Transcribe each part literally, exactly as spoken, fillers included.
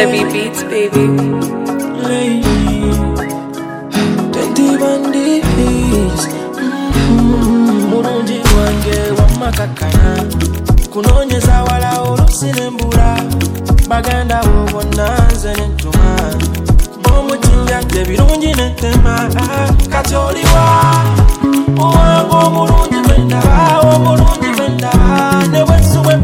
Debbie Beats, baby. twenty bandits. Mulungi wange wamakakana kunonyeza wala olusinembula baganda bo bonna nze netuma omutinjadde birungi netema kati oliwa owange omulungi bendaba omulungi bendaba ne bwensuwe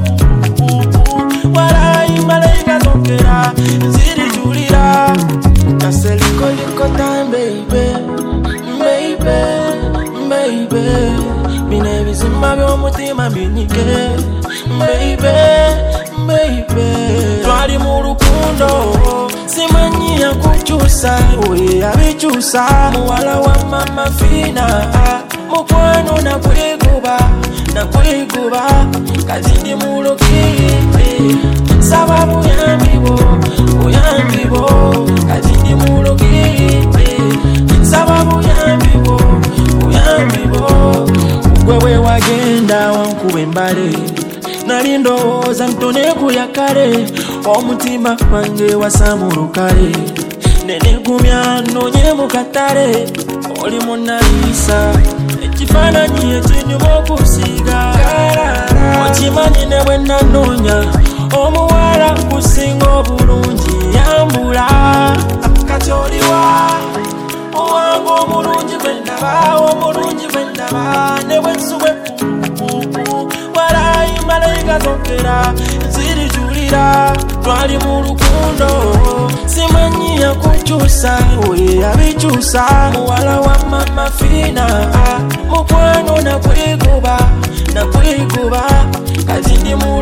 walayi malayika zokera nzirijulira kaserikoliko time baby baby baby bine bizima by'omutima mbinyike baby baby twali mu lukundo simanyi yakukyusa we yabikyusa muwala wa mama fina mukwano nakwekuba nakwekuba kati ndi mu lukiri saba buyambibo buyambibo kati ndi mu lukiri saba buyambibo buyambibo wewe wagenda wankube mbale nali ndowooza ntone kuyakale omutima wange wasamulukale nenegumya nonye mu katale oli munalisa ekifaananyi ekinyuma okusiiga okimanyi ne bwe nanoonya omuwala kusinga obulungi yambula kati oliwa owange omulungi bwendaba omulungi bwendaba ne bwensuwe walayi malayika zokera nzirijulira twali mu lukundo simanyi yakukyusa we yabikyusa muwala wa mama fina mukwano nakwekuba nakwekuba kati ndi mu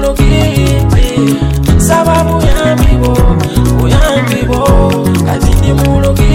lukiri saba buyambibo buyambibo kati ndi mu lukiri